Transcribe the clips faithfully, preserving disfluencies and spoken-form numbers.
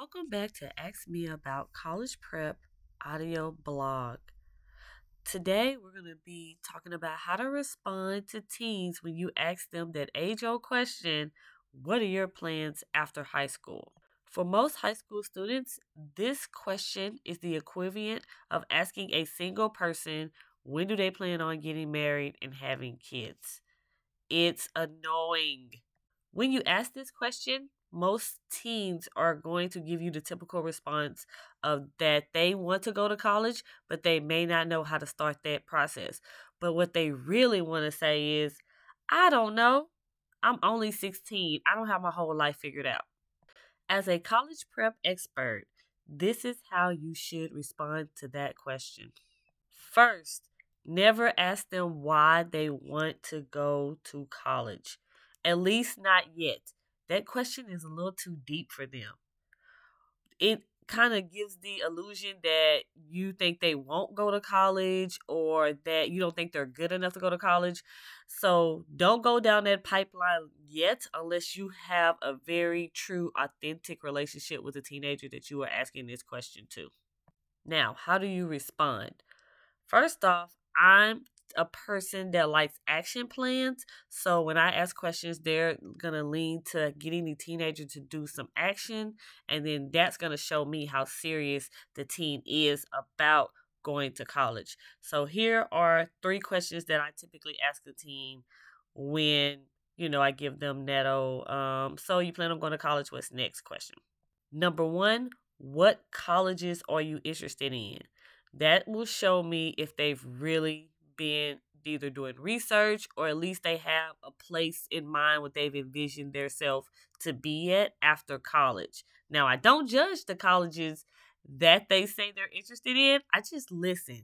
Welcome back to Ask Me About College Prep audio blog. Today, we're going to be talking about how to respond to teens when you ask them that age old question: what are your plans after high school? For most high school students, this question is the equivalent of asking a single person when do they plan on getting married and having kids. It's annoying. When you ask this question, most teens are going to give you the typical response of that they want to go to college, but they may not know how to start that process. But what they really want to say is, I don't know. I'm only sixteen. I don't have my whole life figured out. As a college prep expert, this is how you should respond to that question. First, never ask them why they want to go to college. At least not yet. That question is a little too deep for them. It kind of gives the illusion that you think they won't go to college or that you don't think they're good enough to go to college. So don't go down that pipeline yet unless you have a very true, authentic relationship with the teenager that you are asking this question to. Now, how do you respond? First off, I'm a person that likes action plans. So when I ask questions, they're going to lean to getting the teenager to do some action. And then that's going to show me how serious the teen is about going to college. So here are three questions that I typically ask the teen when, you know, I give them that, oh, um, so you plan on going to college? What's next question? Number one, what colleges are you interested in? That will show me if they've really been either doing research or at least they have a place in mind what they've envisioned themselves to be at after college. Now, I don't judge the colleges that they say they're interested in. I just listen.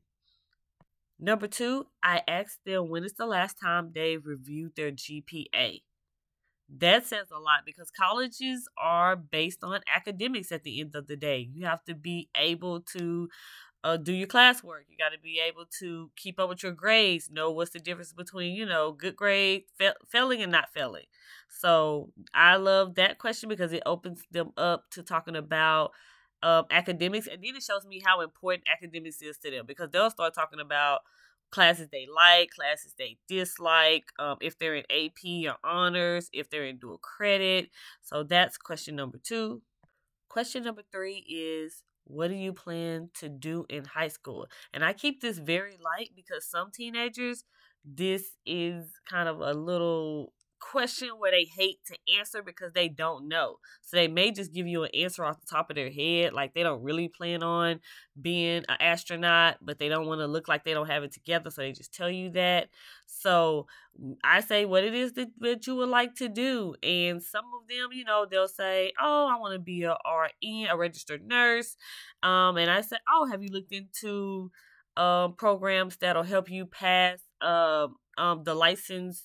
Number two, I ask them when is the last time they reviewed their G P A. That says a lot because colleges are based on academics at the end of the day. You have to be able to uh, do your classwork. You got to be able to keep up with your grades, know what's the difference between, you know, good grade, fa- failing and not failing. So I love that question because it opens them up to talking about um, academics. And then it shows me how important academics is to them because they'll start talking about classes they like, classes they dislike, um, if they're in A P or honors, if they're in dual credit. So that's question number two. Question number three is, what do you plan to do in high school? And I keep this very light because some teenagers, this is kind of a little question where they hate to answer because they don't know. So they may just give you an answer off the top of their head, like they don't really plan on being an astronaut, but they don't want to look like they don't have it together, so they just tell you that. So I say what it is that, that you would like to do. And some of them, you know, they'll say, oh, I want to be a R N, a registered nurse. Um, and I said, oh, have you looked into um, programs that'll help you pass um, um, the license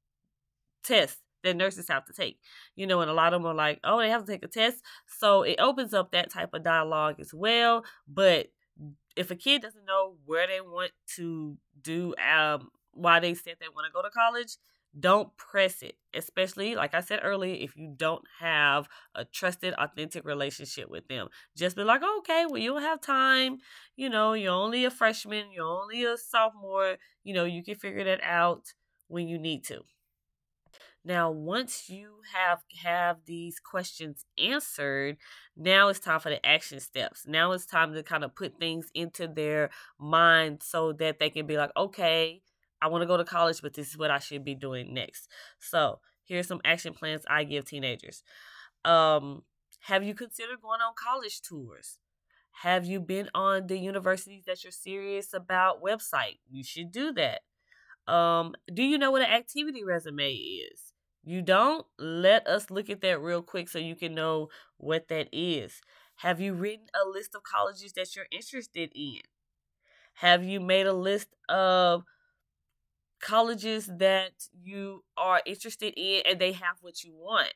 test that nurses have to take? You know, and a lot of them are like, oh, they have to take a test. So it opens up that type of dialogue as well. But if a kid doesn't know where they want to do, um, why they said they want to go to college, don't press it. Especially, like I said earlier, if you don't have a trusted, authentic relationship with them. Just be like, oh, okay, well, you'll have time. You know, you're only a freshman, you're only a sophomore. You know, you can figure that out when you need to. Now, once you have have these questions answered, now it's time for the action steps. Now it's time to kind of put things into their mind so that they can be like, okay, I want to go to college, but this is what I should be doing next. So here's some action plans I give teenagers. Um, have you considered going on college tours? Have you been on the universities that you're serious about website? You should do that. Um, do you know what an activity resume is? You don't? Let us look at that real quick so you can know what that is. Have you written a list of colleges that you're interested in? Have you made a list of colleges that you are interested in and they have what you want?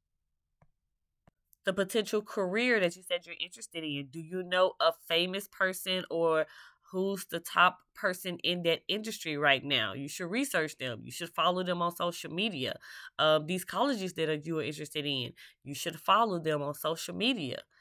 The potential career that you said you're interested in. Do you know a famous person or who's the top person in that industry right now? You should research them. You should follow them on social media. Um, these colleges that are, you are interested in, you should follow them on social media.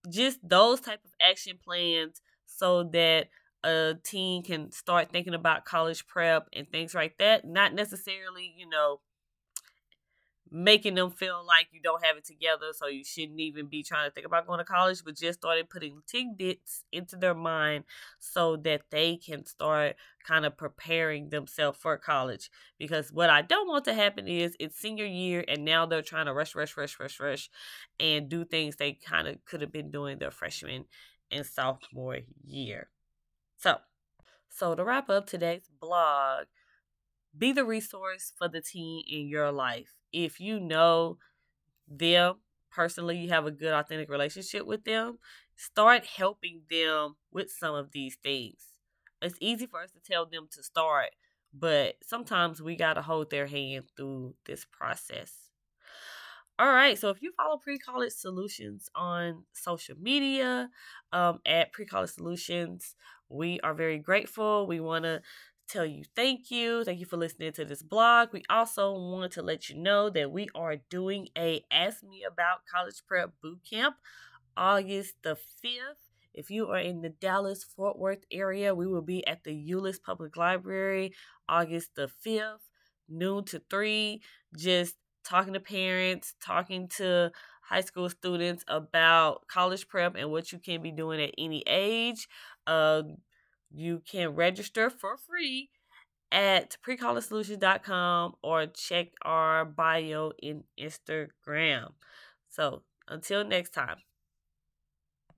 just those type of action plans so that a teen can start thinking about college prep and things like that. Not necessarily, you know, making them feel like you don't have it together, so you shouldn't even be trying to think about going to college, but just started putting tidbits into their mind so that they can start kind of preparing themselves for college. Because what I don't want to happen is it's senior year and now they're trying to rush, rush, rush, rush, rush, and do things they kind of could have been doing their freshman and sophomore year. So, so to wrap up today's blog, be the resource for the teen in your life. If you know them personally, you have a good, authentic relationship with them, start helping them with some of these things. It's easy for us to tell them to start, but sometimes we got to hold their hand through this process. All right, so if you follow Pre-College Solutions on social media, um, at Pre-College Solutions, we are very grateful. We want to tell you thank you. Thank you for listening to this blog. We also want to let you know that we are doing a Ask Me About College Prep Boot Camp August the fifth. If you are in the Dallas-Fort Worth area, we will be at the Euless Public Library August the fifth, noon to three, just talking to parents, talking to high school students about college prep and what you can be doing at any age. Uh, you can register for free at pre college solutions dot com or check our bio in Instagram. So until next time.